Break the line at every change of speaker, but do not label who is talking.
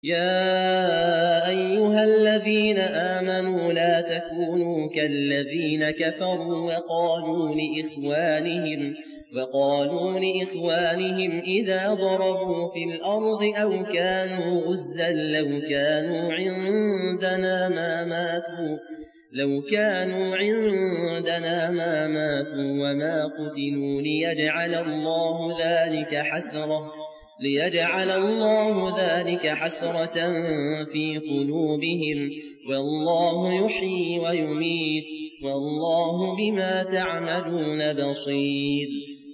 يا أيها الذين آمنوا لا تكونوا كالذين كفروا وقالوا لإخوانهم إذا ضربوا في الأرض أو كانوا غزا لو كانوا عندنا ما ماتوا وما قتلوا ليجعل الله ذلك حسرة في قلوبهم، والله يحيي ويميت، والله بما تعملون بصير.